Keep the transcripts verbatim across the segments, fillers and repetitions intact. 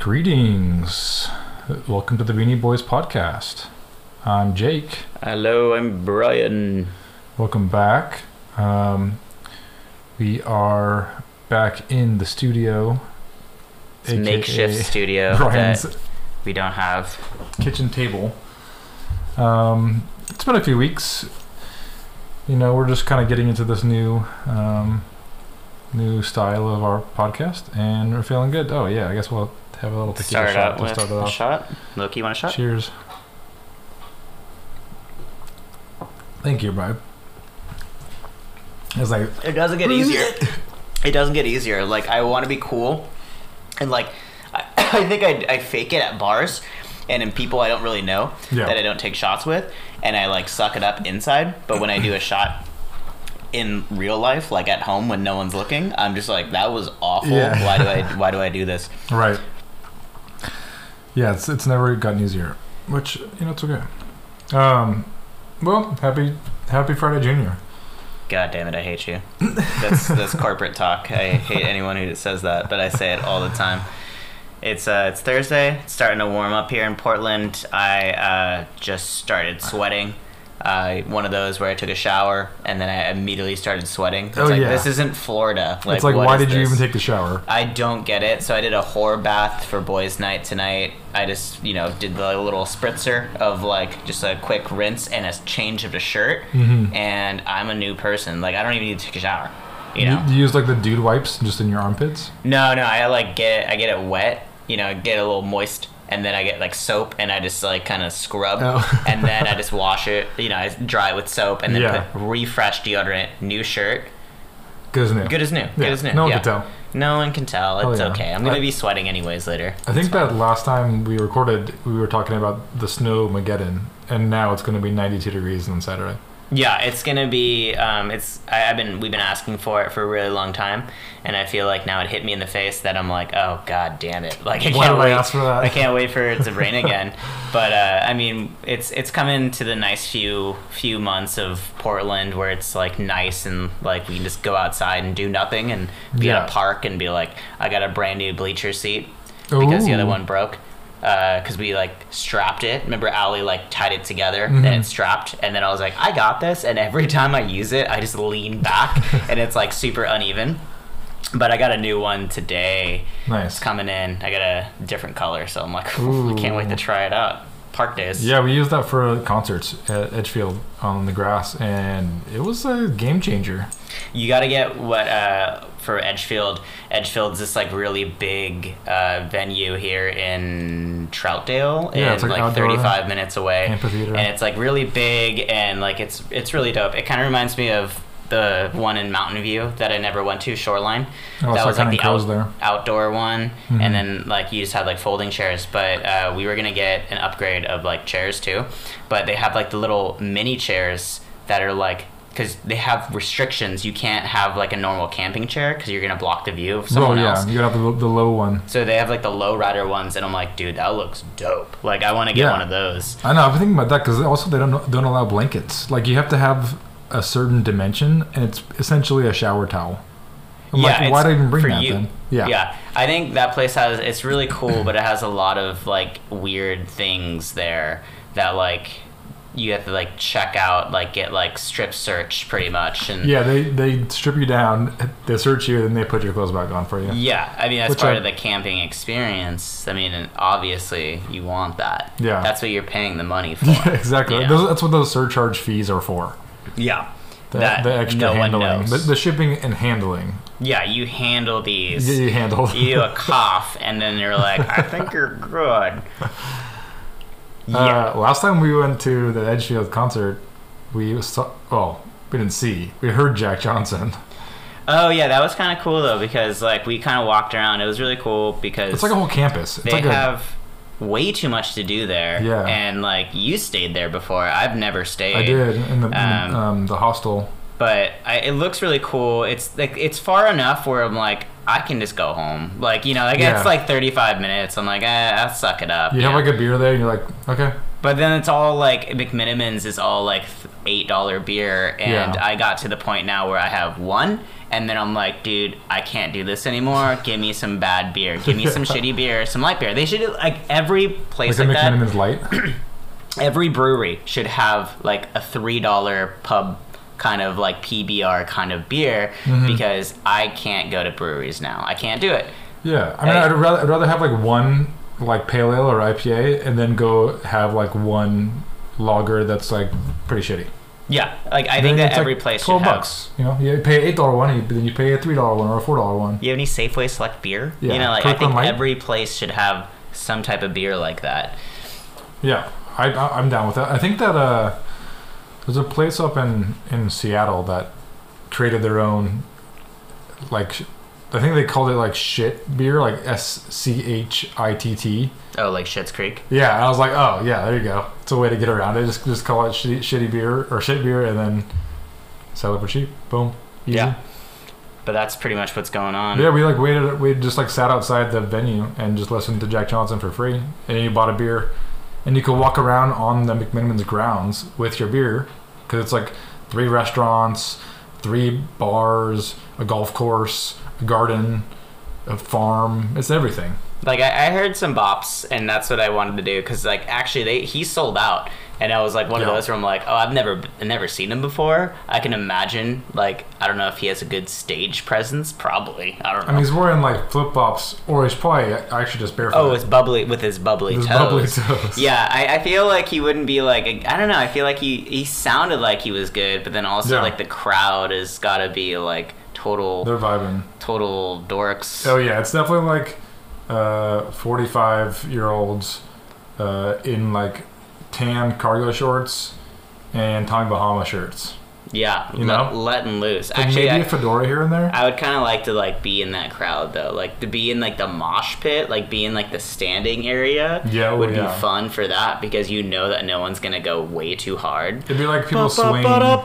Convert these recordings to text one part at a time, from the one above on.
Greetings. Welcome to the Beanie Boys podcast. I'm Jake. Hello, I'm Brian. Welcome back. Um, we are back in the studio. It's a makeshift studio Brian's that we don't have. Kitchen table. Um, it's been a few weeks. You know, we're just kind of getting into this new um, new style of our podcast, and we're feeling good. Oh, yeah, I guess we'll have a little tequila start shot out to with start it a off. shot. Loki, you want a shot? Cheers. Thank you, Brian. It's like, it doesn't get easier. It doesn't get easier. Like, I want to be cool, and like, I, I think I, I fake it at bars, and in people I don't really know Yeah. that I don't take shots with, and I like suck it up inside. But when I do a shot in real life, like at home when no one's looking, I'm just like, that was awful. Yeah. Why do I why do I do this? right. Yeah, it's it's never gotten easier, which, you know, it's okay. Um, well, happy happy Friday Junior. God damn it, I hate you. That's that's corporate talk. I hate anyone who says that, but I say it all the time. It's uh it's Thursday. It's starting to warm up here in Portland. I uh just started sweating. Uh, one of those where I took a shower and then I immediately started sweating. It's Oh, like, yeah. this isn't Florida. Like, It's like, what why is did you this? even take the shower? I don't get it. So I did a whore bath for boys' night tonight. I just, you know, did the little spritzer of like just a quick rinse and a change of the shirt. Mm-hmm. And I'm a new person. Like, I don't even need to take a shower. You know? You, you use like the dude wipes just in your armpits? No, no. I like get I get it wet. You know, get it a little moist. And then I get like soap and I just like kind of scrub. Oh. And then I just wash it. You know, I dry it with soap and then Yeah. put refresh deodorant, new shirt. Good as new. Good as new. Yeah, Good as new. no one yeah. can tell. No one can tell. Oh, It's yeah. okay. I'm going I- to be sweating anyways later. I think It's that fine. last time we recorded, we were talking about the snow Mageddon, and now it's going to be ninety-two degrees on Saturday. Yeah, it's gonna be. Um, it's. I, I've been. We've been asking for it for a really long time, and I feel like now it hit me in the face that I'm like, oh god damn it! Like I Why can't did I wait. ask for that? I can't wait for it to rain again. But uh, I mean, it's it's coming to the nice few few months of Portland where it's like nice and like we can just go outside and do nothing and be Yeah. at a park and be like, I got a brand new bleacher seat because the Ooh. other one broke. Because we like strapped it. Remember, Allie like tied it together Mhm. and it's strapped. And then I was like, I got this. And every time I use it, I just lean back and it's like super uneven. But I got a new one today. It's Nice. coming in. I got a different color, so I'm like, I can't wait to try it out. Park days. Yeah, we used that for concerts at Edgefield on the grass, and it was a game changer. You got to get what uh, for Edgefield. Edgefield's this like really big uh, venue here in Troutdale, Yeah, and it's like like, outdoor thirty-five minutes away. amphitheater. And it's like really big, and like it's it's really dope. It kind of reminds me of the one in Mountain View that I never went to, Shoreline. Oh, that so was like kinda the closed out, there. outdoor one, Mhm. and then like you just had like folding chairs. But uh, we were gonna get an upgrade of like chairs too, but they have like the little mini chairs that are like. Because they have restrictions, you can't have like a normal camping chair because you're gonna block the view of Oh, someone yeah, else. you got the, the low one. So they have like the low rider ones, and I'm like, dude, that looks dope. Like I want to get Yeah. one of those. I know, I've been thinking about that because also they don't don't allow blankets. Like, you have to have a certain dimension, and it's essentially a shower towel. I'm Yeah, like, why it's did I even bring for that you. then? Yeah. Yeah, I think that place has. It's really cool, but it has a lot of like weird things there that like you have to like check out, like get like strip search pretty much, and Yeah, they, they strip you down, they search you, and then they put your clothes back on for you. yeah, I mean that's Which part I- of the camping experience. I mean, and obviously you want that. Yeah. That's what you're paying the money for. Yeah, exactly. you know? Those, that's what those surcharge fees are for. Yeah. The, That the extra no one handling. knows. The, the shipping and handling. Yeah, you handle these. You, you handle. You do a cough, and then you're like, I think you're good. Yeah. Uh, last time we went to the Edgefield concert, we saw. Well, we didn't see. We heard Jack Johnson. Oh yeah, that was kind of cool though because like we kind of walked around. It was really cool because It's like a whole campus. It's they like a, have way too much to do there. Yeah. And like you stayed there before. I've never stayed. I did in the in Um, the, um, the hostel. But I, it looks really cool. It's like it's far enough where I'm like I can just go home. Like you know, like Yeah. it's like thirty-five minutes. I'm like, eh, I'll suck it up. You yeah. have like a beer there, and you're like, okay. But then it's all like McMinimans is all like eight dollar beer, and Yeah. I got to the point now where I have one, and then I'm like, dude, I can't do this anymore. Give me some bad beer. Give me some shitty beer, some light beer. They should like every place Like like, a that. McMiniman's Light. Every brewery should have like a three dollar pub kind of like P B R kind of beer Mhm. because I can't go to breweries now. I can't do it. Yeah, I mean, Hey. I'd rather I'd rather have like one like pale ale or I P A, and then go have like one lager that's like pretty shitty. Yeah, like I And think then that it's, every like, place should twelve have. bucks. You know, you pay eight dollar one, but then you pay a three dollar one or a four dollar one. You have any Safeway select beer? Yeah, You know, like I Kirkland think Light. every place should have some type of beer like that. Yeah, I, I I'm down with that. I think that uh, there's a place up in in Seattle that created their own like. sh- I think they called it like shit beer, like S C H I T T. Oh, like Schitt's Creek. Yeah, and I was like, oh yeah, there you go. It's a way to get around it. Just just call it shitty, shitty beer or shit beer, and then sell it for cheap. Boom. Easy. Yeah. But that's pretty much what's going on. Yeah, we like waited. We just like sat outside the venue and just listened to Jack Johnson for free, and you bought a beer, and you could walk around on the McMiniman's grounds with your beer, because it's like three restaurants, three bars, a golf course, a garden, a farm. It's everything. Like I, I heard some bops, and that's what I wanted to do because like actually they he sold out, and I was like one Yeah. of those where I'm like, oh, I've never I've never seen him before. I can imagine like I don't know if he has a good stage presence. Probably I don't know. I mean, he's wearing like flip flops, or he's probably actually just barefoot. oh, it's bubbly with his bubbly His toes. bubbly toes. Yeah, I, I feel like he wouldn't be like I don't know. I feel like he he sounded like he was good, but then also Yeah. like the crowd has got to be like total They're vibing. total dorks. Oh yeah, it's definitely like uh, forty-five year olds uh, in like tan cargo shorts and Tommy Bahama shirts. Yeah, You let, know? letting loose. Like Actually, maybe I, a fedora here and there. I would kind of like to like be in that crowd though, like to be in like the mosh pit, like be in like the standing area. Yeah, oh, would yeah. be fun for that because you know that no one's gonna go way too hard. It'd be like people swing.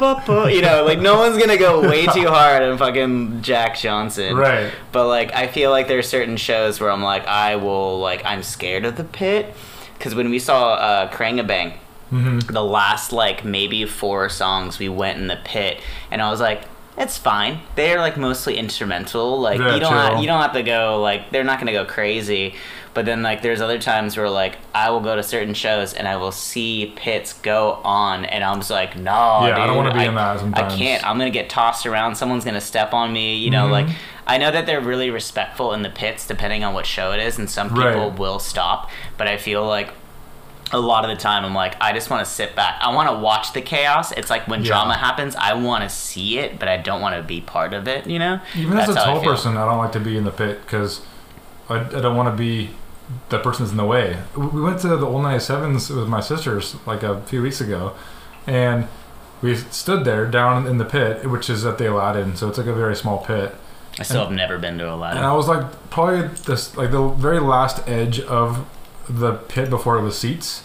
You know, like no one's gonna go way too hard on fucking Jack Johnson. Right. But like I feel like there's certain shows where I'm like I will like I'm scared of the pit because when we saw uh, Krangabang, hmm the last like maybe four songs we went in the pit and I was like it's fine, they're like mostly instrumental, like Yeah, you don't chill. have, you don't have to go like they're not gonna go crazy. But then like there's other times where like I will go to certain shows and I will see pits go on and I'm just like no Yeah, dude, I don't wanna be I, in that sometimes. I can't, I'm gonna get tossed around, someone's gonna step on me, you know. Mhm. Like I know that they're really respectful in the pits depending on what show it is and some people Right. will stop, but I feel like a lot of the time I'm like I just want to sit back, I want to watch the chaos. It's like when Yeah. drama happens I want to see it but I don't want to be part of it, you know. Even as a That's how I tall feel. person, I don't like to be in the pit because I, I don't want to be the person that's in the way. We went to the old ninety-sevens with my sisters like a few weeks ago, and we stood there down in the pit, which is at the Aladdin, so it's like a very small pit. I still have never been to Aladdin. And I was like probably this like the very last edge of the pit before it was seats,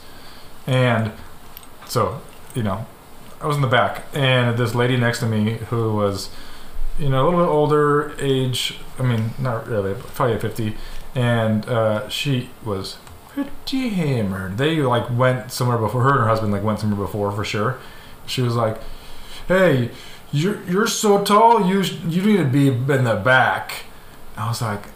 and so you know I was in the back, and this lady next to me who was you know a little bit older age, I mean not really, probably fifty, and uh, she was pretty hammered. They like went somewhere before, her and her husband like went somewhere before for sure. She was like, hey, you're you're so tall, you sh- you need to be in the back. I was like,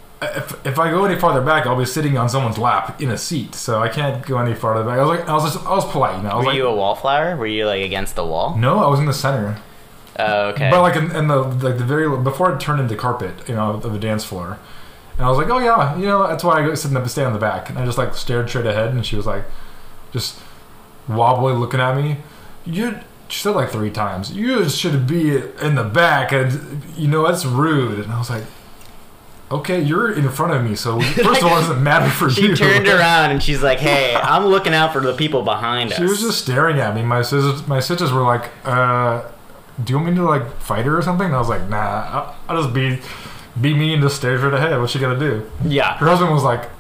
if, if I go any farther back, I'll be sitting on someone's lap in a seat, so I can't go any farther back. I was like, I was just, I was polite, you know. I was Were like, you a wallflower? Were you like against the wall? no, I was in the center, Oh, okay. but like in, in the like the very before it turned into carpet, you know, of the dance floor. And I was like, oh yeah, you know, that's why I go sit in the stand in the back. And I just like stared straight ahead, and she was like, just wobbly looking at me. You, she said like three times, you should be in the back, and you know that's rude. And I was like, okay, you're in front of me, so first of all, it doesn't matter for she you. turned around and she's like, hey, I'm looking out for the people behind us. She was just staring at me. My sisters, my sisters were like, uh, do you want me to like fight her or something? And I was like, nah, I'll, I'll just be, be me and just stare straight ahead. What's she gonna do? Yeah, Her husband was like,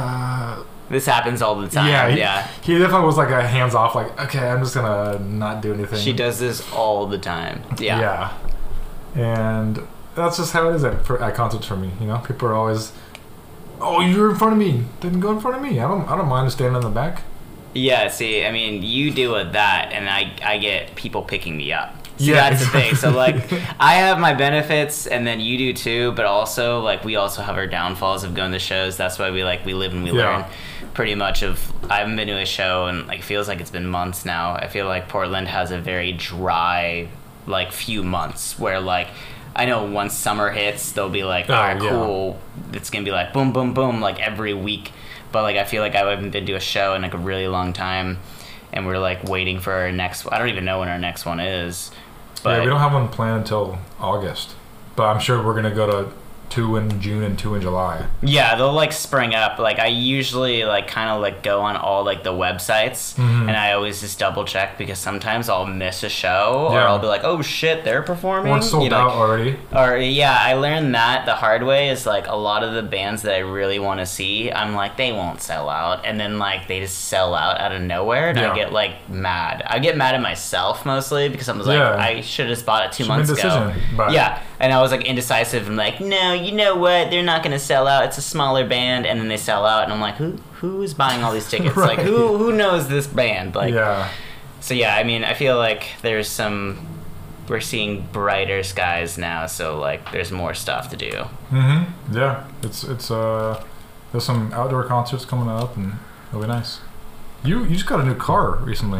uh, this happens all the time. yeah, he, yeah. he definitely was like a hands off, like, okay, I'm just gonna not do anything. She does this all the time. Yeah. Yeah. And that's just how it is at, for, at concerts for me. You know, people are always, oh, you're in front of me. Then go in front of me. I don't, I don't mind standing in the back. Yeah, see, I mean, you deal with that, and I, I get people picking me up. So Yeah. that's the thing. So, like, I have my benefits, and then you do too, but also, like, we also have our downfalls of going to shows. That's why we, like, we live and we Yeah. learn pretty much of, I haven't been to a show, and, like, it feels like it's been months now. I feel like Portland has a very dry, like, few months where, like, I know once summer hits, they'll be like, Oh, all right, yeah. cool. It's going to be like, boom, boom, boom, like, every week. But, like, I feel like I haven't been to a show in, like, a really long time, and we're, like, waiting for our next, I don't even know when our next one is. But yeah, we don't have one planned until August, but I'm sure we're gonna go to two in June and two in July. yeah, they'll like spring up. Like I usually like kind of like go on all like the websites, Mhm. and I always just double check because sometimes I'll miss a show or Yeah. I'll be like, oh shit, they're performing. Or it's sold You know, out like- already. Or yeah, I learned that the hard way is like a lot of the bands that I really want to see, I'm like they won't sell out, and then like they just sell out out of nowhere, and Yeah. I get like mad. I get mad at myself mostly because I was like, Yeah. I should have just bought it two Should've months made a ago. decision, but- Yeah, and I was like indecisive and like, no, you know what? They're not gonna sell out. It's a smaller band, and then they sell out, and I'm like, who who is buying all these tickets? Like Right. who who knows this band? Like Yeah. so yeah, I mean, I feel like there's some. We're seeing brighter skies now, so like there's more stuff to do. Mm-hmm. Yeah. It's it's uh there's some outdoor concerts coming up and it'll be nice. You you just got a new car recently.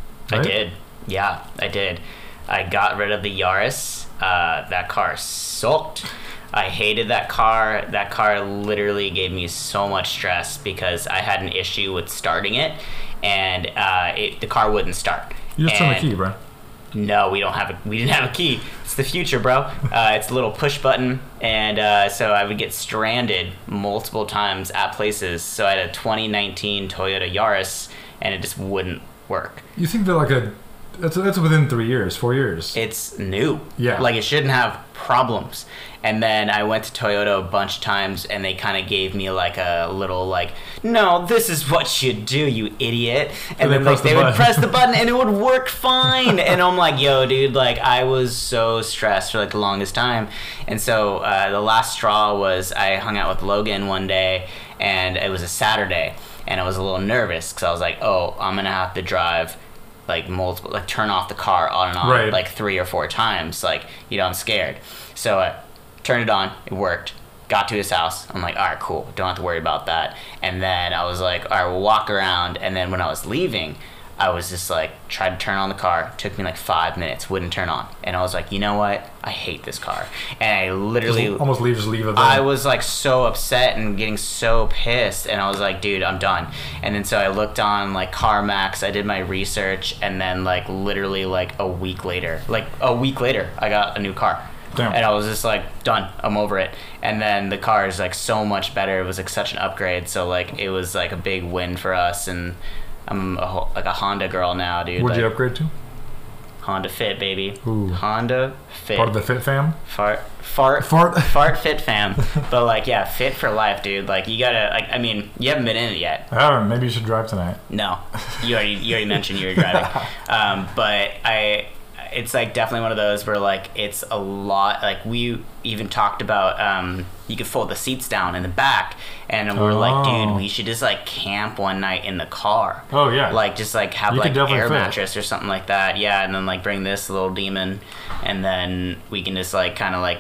I right? did, yeah, I did. I got rid of the Yaris. Uh, that car sucked. I hated that car. That car literally gave me so much stress because I had an issue with starting it, and uh, it, the car wouldn't start. You just turned the And- key, bro. No, we don't have a. We didn't have a key. It's the future, bro. Uh, it's a little push button, and uh, so I would get stranded multiple times at places. So I had a twenty nineteen Toyota Yaris, and it just wouldn't work. You think they're like a that's that's within three years, four years. It's new. Yeah. Like it shouldn't have problems. And then I went to Toyota a bunch of times, and they kind of gave me like a little like, no, this is what you do, you idiot. And they then press like the they would button. press the button, and it would work fine. And I'm like, yo, dude, like I was so stressed for like the longest time. And so uh, the last straw was I hung out with Logan one day, and it was a Saturday, and I was a little nervous because I was like, oh, I'm gonna have to drive like multiple, like turn off the car on and on Right. like three or four times. Like, you know, I'm scared. So I turned it on. It worked. Got to his house. I'm like, all right, cool. Don't have to worry about that. And then I was like, all right, we'll walk around. And then when I was leaving, I was just like, tried to turn on the car. Took me like five minutes. Wouldn't turn on. And I was like, you know what? I hate this car. And I literally... Just almost leave just leave it there. I was like so upset and getting so pissed, and I was like, dude, I'm done. And then so I looked on like CarMax, I did my research, and then like literally like a week later, like a week later, I got a new car. Damn. And I was just like, done, I'm over it. And then the car is like so much better. It was like such an upgrade, so like it was like a big win for us. And I'm a, ho- like a Honda girl now, dude. What'd like, you upgrade to? Honda Fit, baby. Ooh. Honda Fit. Part of the Fit fam? Fart, fart, Fart. fart, fit fam. But like, yeah, fit for life, dude. Like, you gotta, like, I mean, you haven't been in it yet. I haven't. Maybe you should drive tonight. No, you already, you already mentioned you were driving. Um, but I, it's like definitely one of those where like it's a lot. Like we even talked about, um, you could fold the seats down in the back, and we're like, dude, Oh. we should just like camp one night in the car. Oh, yeah. Like just like have You could like definitely air fit. mattress or something like that. Yeah, and then like bring this little demon, and then we can just like kind of like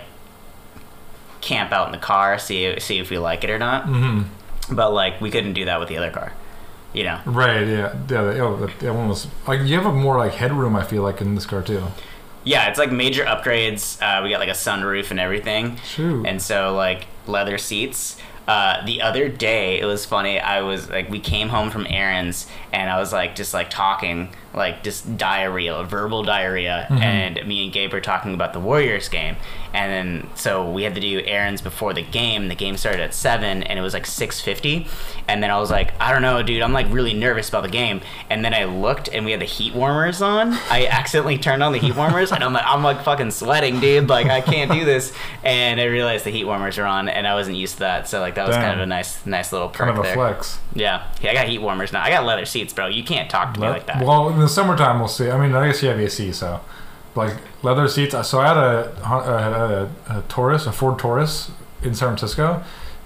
camp out in the car, see see if we like it or not. Mm-hmm. But like we couldn't do that with the other car, you know. Right, yeah. Yeah, that, oh, that, that one was... Like, you have a more, like, headroom, I feel like, in this car, too. Yeah, it's like major upgrades. Uh, we got like a sunroof and everything. Shoot. And so like leather seats. Uh, the other day, it was funny. I was like, we came home from errands, and I was like, just like talking, like just diarrhea, verbal diarrhea. Mhm. And me and Gabe were talking about the Warriors game, and then so we had to do errands before the game. The game started at seven, and it was like six fifty. And then I was like, I don't know, dude. I'm like really nervous about the game. And then I looked, and we had the heat warmers on. I accidentally turned on the heat warmers, and I'm like, I'm like fucking sweating, dude. Like I can't do this. And I realized the heat warmers are on, and I wasn't used to that. So like that was Damn. kind of a nice, nice little perk Kind of a there. flex. Yeah, yeah. I got heat warmers now. I got leather seats, bro. You can't talk to me like that. Well, in the summertime, we'll see. I mean, I guess you have A C, so... Like, leather seats. So I had a, I had a, a Taurus, a Ford Taurus in San Francisco,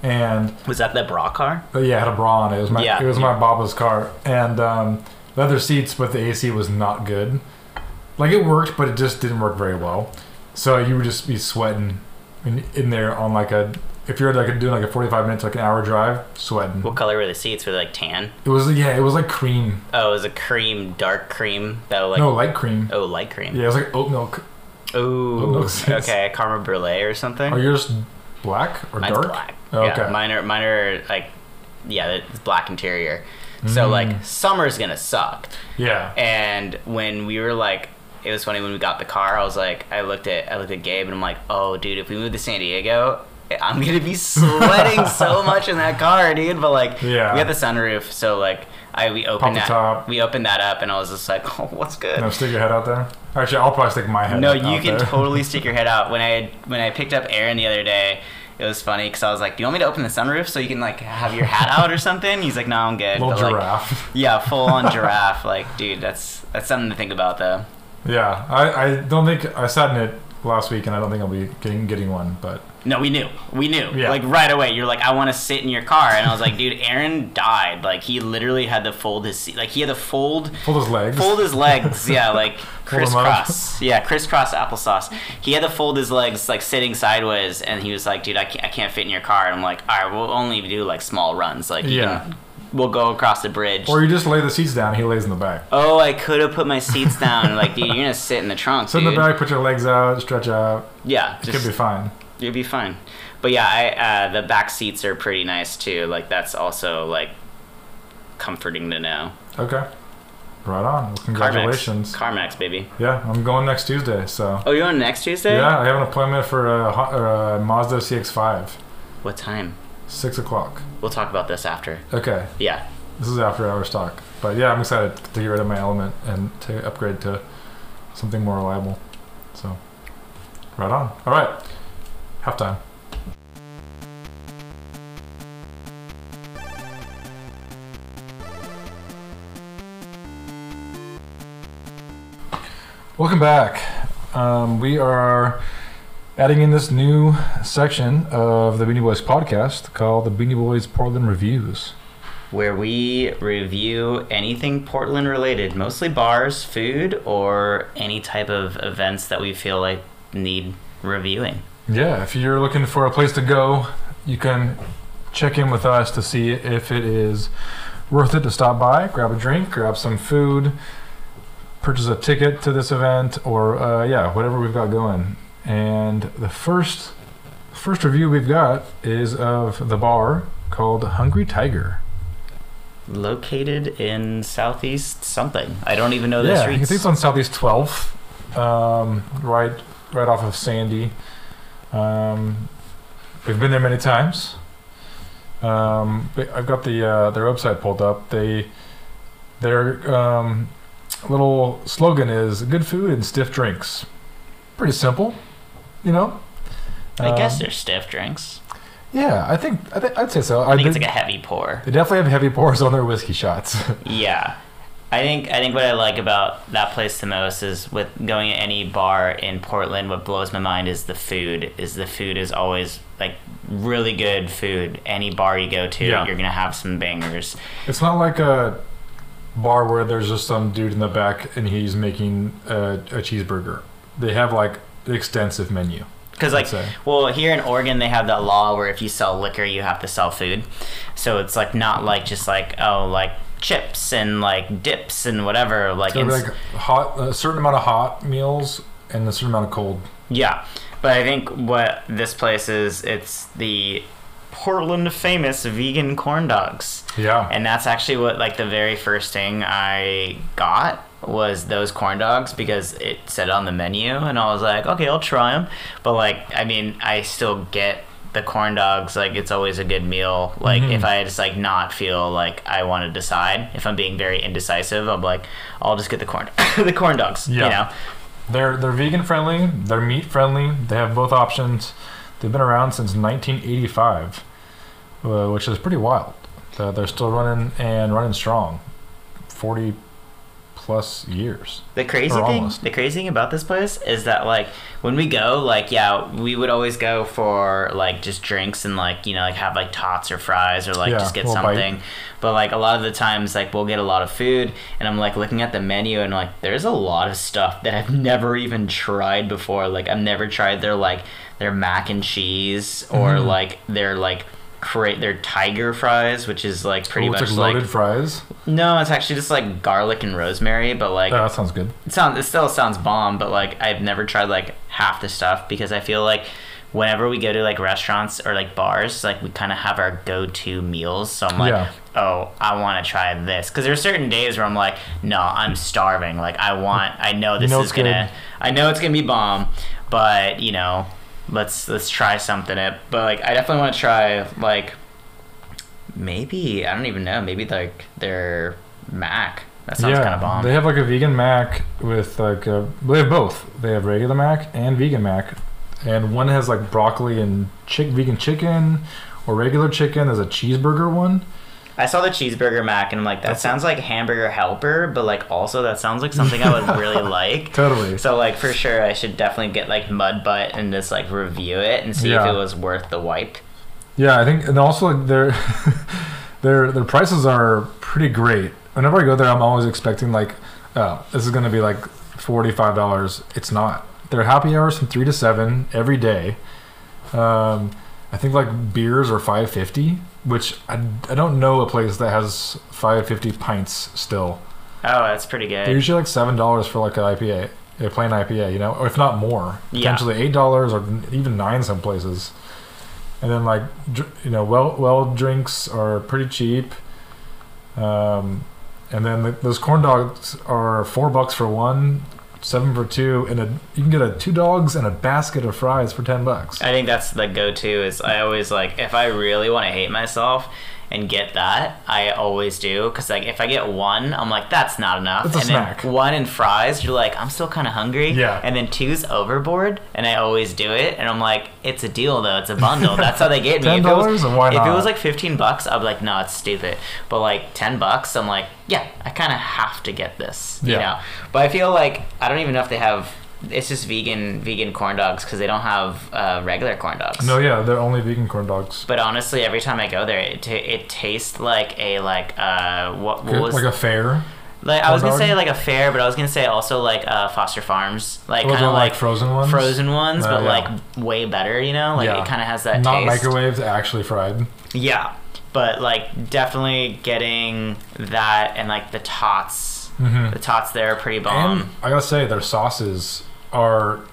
And Was that the bra car? but yeah, it had a bra on it. It was my Yeah. it was my Baba's car, and um, leather seats, but the A C was not good. Like it worked, but it just didn't work very well. So you would just be sweating in, in there on like a if you're like doing like a forty-five minutes, like an hour drive, sweating. What color were the seats? Were they like tan? It was yeah, it was like cream. Oh, it was a cream, dark cream. That was like No, light cream. oh, light cream. Yeah, it was like oat milk. Ooh, milk seats. okay, caramel brulee or something. Are yours black or Mine's dark? black. Oh, Yeah, okay. mine are mine are like yeah, it's black interior. So Mm. like summer's gonna suck. Yeah. And when we were like, it was funny when we got the car. I was like, I looked at I looked at Gabe and I'm like, oh dude, if we move to San Diego, I'm gonna be sweating so much in that car, dude. But like, Yeah. we got the sunroof, so like, I we Pop opened the that top. we opened that up, and I was just like, oh, what's good? No, stick your head out there. Actually, I'll probably stick my head No, out you can there. totally stick your head out. When I had, when I picked up Aaron the other day, it was funny because I was like, "Do you want me to open the sunroof so you can like have your hat out or something?" He's like, "No, I'm good." Little But, like, giraffe. yeah, full on giraffe. Like, dude, that's that's something to think about though. Yeah, I, I don't think I sat in it last week, and I don't think I'll be getting getting one. But No, we knew. We knew. Yeah. Like right away. You're like, I want to sit in your car. And I was like, dude, Aaron died. Like he literally had to fold his seat. Like he had to fold fold his legs. fold his legs. Yeah, like Fold 'em up. crisscross. Yeah, crisscross applesauce. He had to fold his legs like sitting sideways, and he was like, dude, I can't, I can't fit in your car. And I'm like, all right, we'll only do like small runs. Like you Yeah. can, we'll go across the bridge. Or you just lay the seats down. He lays in the back. Oh, I could have put my seats down. Like, dude, you're gonna sit in the trunk, Sit dude. in the back, put your legs out, stretch out. Yeah, It just, could be fine. you'll be fine. But yeah, I uh, the back seats are pretty nice too. Like that's also like comforting to know. Okay. Right on. Well, congratulations. CarMax, CarMax, baby. Yeah, I'm going next Tuesday. So. Oh, you're on next Tuesday? Yeah, I have an appointment for a, Ho- a Mazda C X five. What time? Six o'clock. We'll talk about this after. Okay. Yeah. This is after hours talk. But yeah, I'm excited to get rid of my Element and to upgrade to something more reliable. So, right on. All right. Halftime. Welcome back. Um, we are adding in this new section of the Beanie Boys podcast called the Beanie Boys Portland Reviews. Where we review anything Portland related, mostly bars, food, or any type of events that we feel like need reviewing. Yeah, if you're looking for a place to go, you can check in with us to see if it is worth it to stop by, grab a drink, grab some food, purchase a ticket to this event, or uh, yeah, whatever we've got going. And the first first review we've got is of the bar called Hungry Tiger. Located in Southeast something. I don't even know the Yeah, I streets. think it's on Southeast twelfth, um, right right off of Sandy. Um, we've been there many times. Um, but I've got the uh, their website pulled up. They their um, little slogan is "Good food and stiff drinks." Pretty simple, you know. I guess Um, they're stiff drinks. Yeah, I think I th- I'd say so. I think I'd it's be- like a heavy pour. They definitely have heavy pours on their whiskey shots. Yeah. I think I think what I like about that place the most is with going to any bar in Portland, what blows my mind is the food. Is the food is always like really good food. Any bar you go to, Yeah. you're gonna have some bangers. It's not like a bar where there's just some dude in the back and he's making a, a cheeseburger. They have like an extensive menu. Because like, I'd say. well, here in Oregon they have that law where if you sell liquor, you have to sell food. So it's like not like just like oh like chips and like dips and whatever. Like, So it's, like hot, a certain amount of hot meals and a certain amount of cold. yeah. But I think what this place is, it's the Portland famous vegan corn dogs. Yeah. And that's actually what like the very first thing I got was those corn dogs because it said on the menu and I was like, okay, I'll try them. But like, I mean, I still get the corn dogs. Like it's always a good meal. Like Mhm. if I just like not feel like I want to decide, if I'm being very indecisive, I'm like, I'll just get the corn, the corn dogs, Yeah. you know? They're they're vegan friendly. They're meat friendly. They have both options. They've been around since nineteen eighty-five, uh, which is pretty wild. Uh, they're still running and running strong. forty plus years. The crazy Or thing, almost. the crazy thing about this place is that like when we go, like yeah, we would always go for like just drinks and like you know like have like tots or fries or like Yeah, just get little bite. something. But like a lot of the times, like we'll get a lot of food, and I'm like looking at the menu and like there's a lot of stuff that I've never even tried before. Like I've never tried their like their mac and cheese or Mhm. like their like cra- their tiger fries, which is like pretty Ooh, it's much like like loaded fries. no, it's actually just like garlic and rosemary, but like Oh, that sounds good. it sounds it still sounds bomb, but like I've never tried like half the stuff because I feel like whenever we go to like restaurants or like bars, like we kind of have our go-to meals. So I'm like, Yeah. oh, I want to try this because there's certain days where I'm like, no, I'm starving. Like I want, I know this know is it's gonna, good. I know it's gonna be bomb, but you know, let's let's try something. It, but like I definitely want to try like maybe I don't even know, maybe like their mac. That sounds yeah, kind of bomb. they have like a vegan mac with like a, they have both. They have regular mac and vegan mac, and one has like broccoli and chick vegan chicken or regular chicken. There's a cheeseburger one. I saw the cheeseburger mac and I'm like, that That's- sounds like hamburger helper, but like also that sounds like something I would really like. Totally. So like for sure I should definitely get like mud butt and just like review it and see Yeah. if it was worth the wipe. Yeah, I think, and also like, their their their prices are pretty great. Whenever I go there, I'm always expecting like, oh, this is gonna be like forty five dollars. It's not. Their happy hours from three to seven every day. Um, I think like beers are five fifty, which I, I don't know a place that has five fifty pints still. Oh, that's pretty They're good. usually like seven dollars for like an I P A, a plain I P A, you know, or if not more. Yeah. Potentially eight dollars or even nine some places. And then like dr- you know, well well drinks are pretty cheap. Um, and then the, those corn dogs are four bucks for one, seven for two, and a you can get a two dogs and a basket of fries for ten bucks. I think that's the go-to is I always like if I really want to hate myself and get that, I always do because like if I get one, I'm like that's not enough. It's a and snack. then one and fries, you're like I'm still kind of hungry. Yeah. And then two's overboard, and I always do it, and I'm like it's a deal though, it's a bundle. That's how they get me. Ten If it was- dollars and why If not? it was like fifteen bucks, I'd be like no, it's stupid. But like ten bucks, I'm like yeah, I kind of have to get this. You Yeah. know. But I feel like I don't even know if they have. It's just vegan vegan corn dogs because they don't have uh, regular corn dogs. No, yeah, they're only vegan corn dogs. But honestly, every time I go there, it t- it tastes like a like uh what, what was like a fair. like I was corn gonna say dog? like a fair, but I was gonna say also like uh Foster Farms, like Oh, kind they're of like like frozen ones? frozen ones, Uh, but yeah. like way better. You know, like Yeah. it kind of has that Not taste. microwaved, actually fried. Yeah, but like definitely getting that and like the tots. Mm-hmm. The tots there are pretty bomb. And I gotta say, their sauces are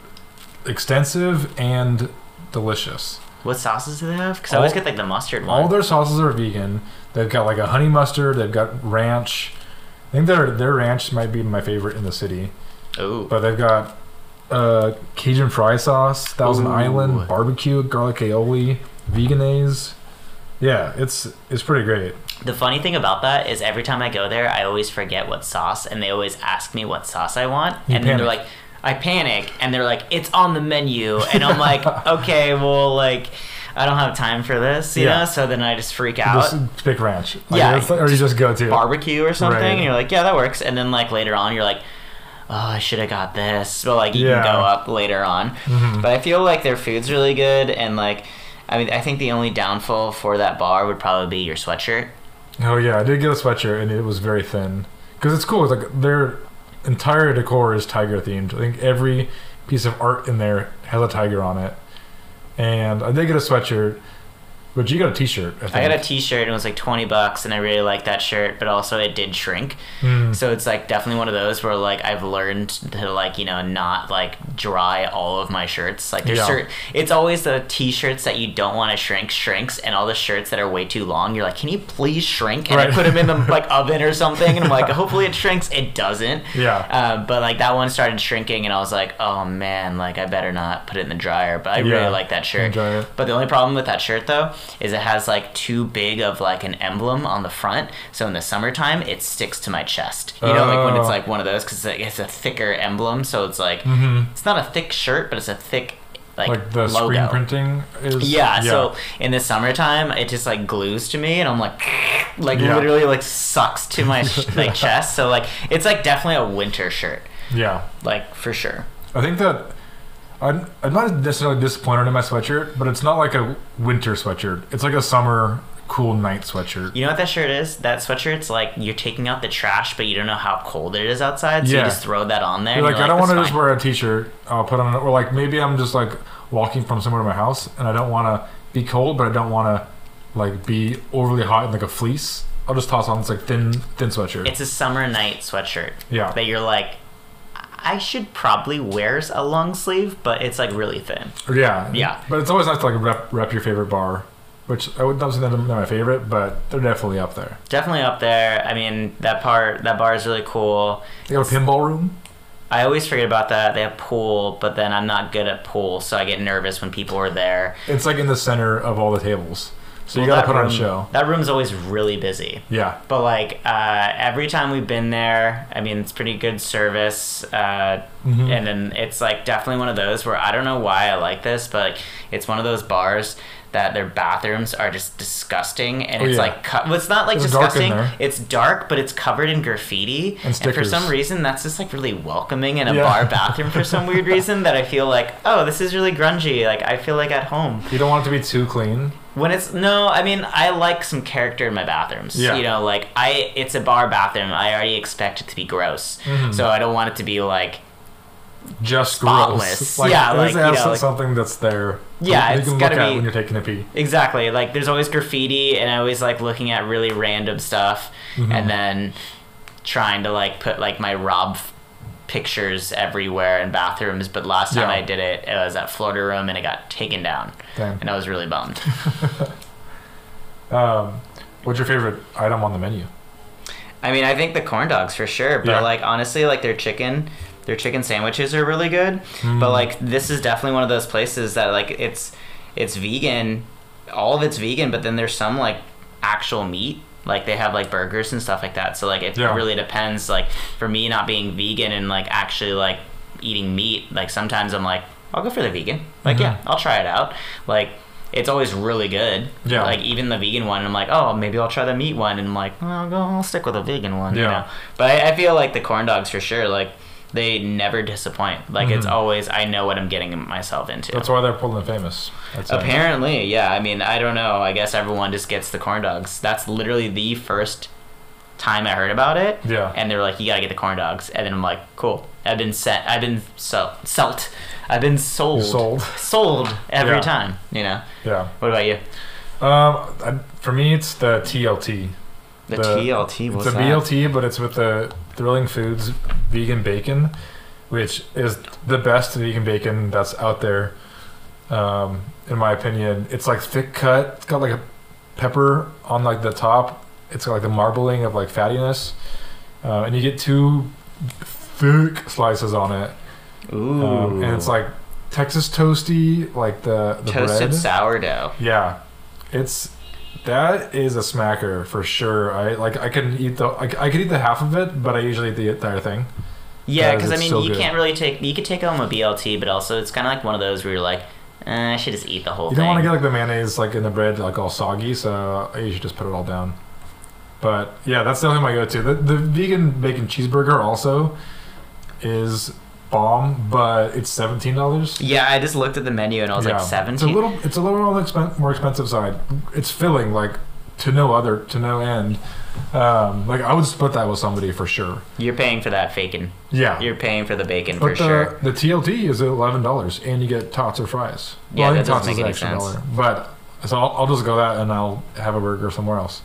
extensive and delicious. What sauces do they have? Because I always All- get like the mustard one. All their sauces are vegan. They've got like a honey mustard. They've got ranch. I think their their ranch might be my favorite in the city. Ooh. But they've got uh, Cajun fry sauce, Thousand Ooh. Island, barbecue, garlic aioli, veganaise. Yeah, it's it's pretty great. The funny thing about that is every time I go there, I always forget what sauce, and they always ask me what sauce I want, You and then they're panic. like, I panic, and they're like, it's on the menu, and I'm like, okay, well, like, I don't have time for this, you Yeah. know, so then I just freak You out. just pick ranch. Like, Yeah, it's- or you just go to Barbecue or something, Right. and you're like, yeah, that works, and then like later on, you're like, oh, I should have got this, but like you Yeah. can go up later on. Mhm. But I feel like their food's really good, and like, I mean, I think the only downfall for that bar would probably be your sweatshirt. Oh yeah, I did get a sweatshirt and it was very thin. Because it's cool. It's like their entire decor is tiger themed. I think every piece of art in there has a tiger on it. And I did get a sweatshirt, but you got a T-shirt. I, think. I got a T-shirt and it was like twenty bucks, and I really liked that shirt, but also it did shrink. Mm. So it's like definitely one of those where like I've learned to like you know not like dry all of my shirts. Like there's Yeah. certain, it's always the T-shirts that you don't want to shrink shrinks, and all the shirts that are way too long. You're like, can you please shrink? And I Right. put them in the like oven or something, and I'm like, hopefully it shrinks. It doesn't. Yeah. Uh, but like that one started shrinking, and I was like, oh man, like I better not put it in the dryer. But I Yeah. really like that shirt. Enjoy it. But the only problem with that shirt though is it has like too big of like an emblem on the front, so in the summertime it sticks to my chest. You know, like when it's Oh. like one of those because like, it's a thicker emblem, so it's like Mhm. it's not a thick shirt, but it's a thick like, Like the logo. screen printing is. Yeah, so in the summertime it just like glues to me, and I'm like, like Yeah. literally like sucks to my sh- like chest. So like it's like definitely a winter shirt, Yeah. like for sure. I think that I'm, I'm not necessarily disappointed in my sweatshirt, but it's not like a winter sweatshirt. It's like a summer cool night sweatshirt. You know what that shirt is? That sweatshirt's like you're taking out the trash, but you don't know how cold it is outside, so Yeah. you just throw that on there. You're and like, you're I don't want to "That's just fine." wear a t-shirt. I'll put on, or like maybe I'm just like walking from somewhere to my house, and I don't want to be cold, but I don't want to like be overly hot in like a fleece. I'll just toss on this like thin, thin sweatshirt. It's a summer night sweatshirt Yeah. that you're like, I should probably wear a long sleeve, but it's like really thin. Yeah. Yeah. But it's always nice to like rep, rep your favorite bar, which I would not say they're my favorite, but they're definitely up there. Definitely up there. I mean, that part, that bar is really cool. They got a pinball room. I always forget about that. They have pool, but then I'm not good at pool, so I get nervous when people are there. It's like in the center of all the tables, so you Well, got to that put on a room- show. That room's always really busy. Yeah. But like uh, every time we've been there, I mean, it's pretty good service, uh, Mhm. and then it's like definitely one of those where I don't know why I like this, but like, it's one of those bars that their bathrooms are just disgusting, and Oh, it's yeah. like co- well, it's not like It's dark in disgusting. there. It's dark, but it's covered in graffiti, And for stickers. some reason that's just like really welcoming in a Yeah. bar bathroom for some weird reason that I feel like, oh, this is really grungy. Like I feel like at home. You don't want it to be too clean. When it's no, I mean I like some character in my bathrooms. Yeah. You know, like I it's a bar bathroom. I already expect it to be gross. Mhm. So I don't want it to be like Just Spotless. gross. Like, Yeah, it like, has you know, like- something that's there. Yeah, you it's can gotta look at be- when you're taking a pee. exactly like there's always graffiti, and I always like looking at really random stuff, Mhm. and then trying to like put like my Rob f- pictures everywhere in bathrooms. But last time Yeah. I did it, it was at Florida Room, and it got taken down, Damn. and I was really bummed. Um, what's your favorite item on the menu? I mean, I think the corn dogs for sure, but Yeah. like honestly, like their chicken, their chicken sandwiches are really good. Mm. But like this is definitely one of those places that like it's it's vegan, all of it's vegan, but then there's some like actual meat. Like they have like burgers and stuff like that. So like it Yeah. really depends. Like for me not being vegan and like actually like eating meat, like sometimes I'm like, I'll go for the vegan. Like Mhm. yeah, I'll try it out. Like it's always really good. Yeah. Like even the vegan one, I'm like, oh, maybe I'll try the meat one, and I'm like, well, I'll go, I'll stick with the vegan one. You Yeah. know. But I, I feel like the corn dogs for sure. Like they never disappoint. Like it's Mhm. always, I know what I'm getting myself into. That's why they're Portland famous. I'd say. Apparently, yeah. I mean, I don't know. I guess everyone just gets the corn dogs. That's literally the first time I heard about it. Yeah. And they were like, you gotta get the corn dogs. And then I'm like, cool. I've been sent. I've been so selt. I've been sold. You sold. Sold every Yeah. time. You know. Yeah. What about you? Um, I, for me, it's the T L T. The, The- T L T. What's it's a that? B L T, but it's with the Thrilling Foods vegan bacon, which is the best vegan bacon that's out there. Um, in my opinion, it's like thick cut. It's got like a pepper on like the top. It's got like the marbling of like fattiness, uh, and you get two thick slices on it. Ooh. Um, and it's like Texas toasty, like the the toasted bread. sourdough. Yeah, it's that is a smacker for sure. I like I can eat the I, I could eat the half of it, but I usually eat the entire thing. Yeah, Because because I it's mean, so you good. can't really take. You could take home a B L T, but also it's kind of like one of those where you're like, eh, I should just eat the whole You thing. don't want to get like the mayonnaise like in the bread like all soggy, so I usually just put it all down. But yeah, that's the only my go-to. The the vegan bacon cheeseburger also is bomb, but it's seventeen dollars. Yeah, I just looked at the menu and I was like, It's a seventeen. little it's a little on the expen- more expensive side. It's filling like to no other to no end. Um, like I would split that with somebody for sure. You're paying for that bacon. Yeah. You're paying for the bacon But for the, sure. the T L T is eleven dollars, and you get tots or fries. Yeah, I that think doesn't tots make is an any extra sense. dollar. But so I'll, I'll just go that, and I'll have a burger somewhere else.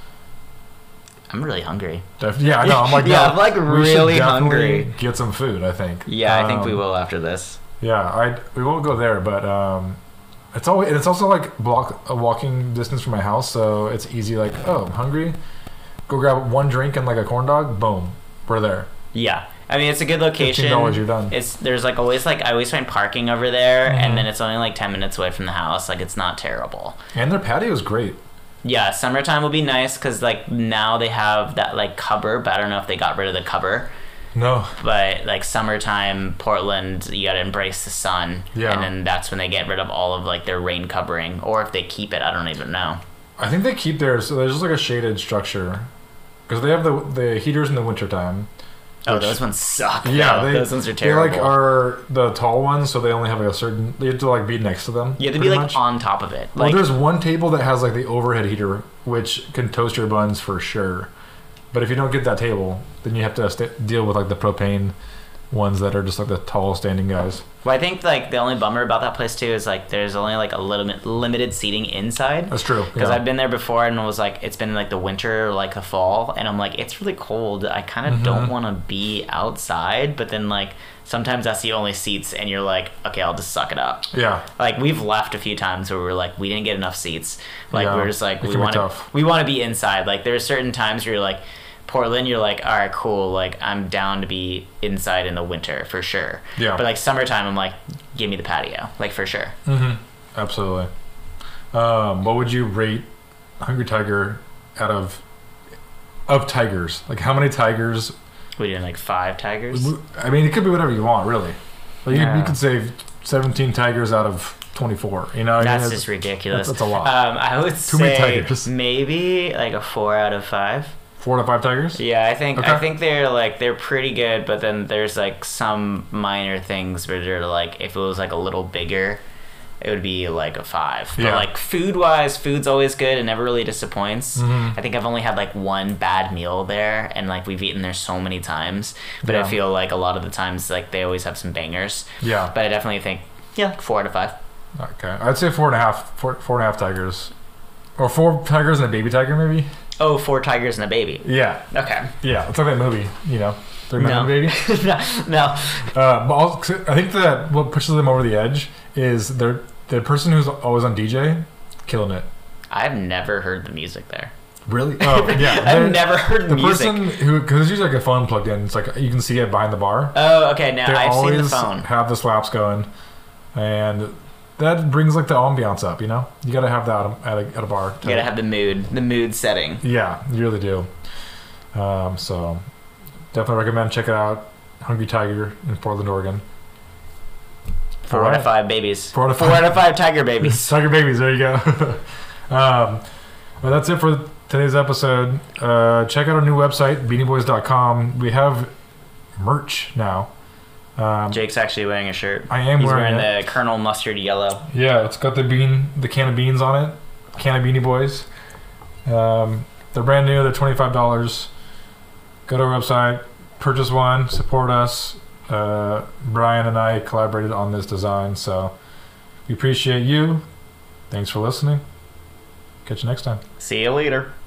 I'm really hungry. Def- yeah, I know. I'm like, Yeah, no, I'm, like, we should really definitely hungry. Get some food. I think. Yeah, I think we Um, will after this. Yeah, I we won't go there, but um, it's always it's also like block a walking distance from my house, so it's easy. Like, oh, I'm hungry. Go grab one drink and like a corn dog. Boom, we're there. Yeah. I mean, it's a good location. Fifteen dollars, you're done. It's there's like always like I always find parking over there, Mhm. and then it's only like ten minutes away from the house. Like it's not terrible. And their patio is great. Yeah, summertime will be nice because like now they have that like cover, but I don't know if they got rid of the cover. No, But like summertime, Portland, you gotta embrace the sun. Yeah. And then that's when they get rid of all of like their rain covering, or if they keep it, I don't even know. I think they keep theirs, so there's just like a shaded structure. Because they have the the heaters in the wintertime. Oh, those ones suck. Yeah, they, those ones are terrible. They like are the tall ones, so they only have like a certain. You have to like be next to them. You have to be like much. on top of it. Well, Like, there's one table that has like the overhead heater, which can toast your buns for sure. But if you don't get that table, then you have to st- deal with like the propane ones that are just like the tall standing guys. well, I think like the only bummer about that place too is like there's only like a little bit limited seating inside. That's true. Because yeah. I've been there before and it was like it's been like the winter or like the fall, and I'm like it's really cold. I kind of Mm-hmm. don't want to be outside, but then like sometimes that's the only seats, and you're like, okay, I'll just suck it up. Yeah. Like we've left a few times where we're like we didn't get enough seats. Like Yeah, we're just like it we can be want to tough. we want to be inside. Like there are certain times where you're like. Portland, you're like, all right, cool. Like, I'm down to be inside in the winter for sure. Yeah. But like summertime, I'm like, give me the patio, like for sure. Mm-hmm. Absolutely. Um, what would you rate Hungry Tiger out of of tigers? Like, how many tigers? We doing like five tigers. I mean, it could be whatever you want, really. Like, you, Yeah. you could say seventeen tigers out of twenty-four. You know, I mean, That's it's- just ridiculous. That's, that's a lot. Um, I would Too many say tigers. maybe like a four out of five. Four to five tigers. Yeah, I think Okay. I think they're like they're pretty good, but then there's like some minor things where they're like if it was like a little bigger, it would be like a five. But Yeah. like food wise, food's always good and never really disappoints. Mhm. I think I've only had like one bad meal there, and like we've eaten there so many times. But I Yeah. feel like a lot of the times like they always have some bangers. Yeah. But I definitely think yeah, like four out of five. Okay. I'd say four and a half. Four, four and a half tigers, or four tigers and a baby tiger, maybe. Oh, four tigers and a baby. Yeah. Okay. Yeah. It's like that movie. You know, Three Men No. and a Baby. no, no. Uh, but also, I think that what pushes them over the edge is they're the person who's always on D J, killing it. I've never heard the music there. Really? Oh, yeah. they're- I've never heard The music. person who, because there's usually like a phone plugged in. It's like you can see it behind the bar. Oh, okay. Now They I've seen the always phone. have the slaps going, and that brings like the ambiance up. You know, you got to have that at a, at a bar. You gotta have the mood, the mood setting. Yeah, you really do. Um, so definitely recommend check it out. Hungry Tiger in Portland, Oregon. Four All out right. of five babies. Four out of Four five. out of five tiger babies. Tiger babies. There you go. um, well, that's it for today's episode. Uh, check out our new website, beanie boys dot com. We have merch now. Um, Jake's actually wearing a shirt. I am He's wearing, wearing it. the Colonel Mustard Yellow. Yeah, it's got the bean, the can of beans on it. Can of Beanie Boys. Um, they're brand new. They're twenty-five dollars. Go to our website, purchase one, support us. Uh, Brian and I collaborated on this design, so we appreciate you. Thanks for listening. Catch you next time. See you later.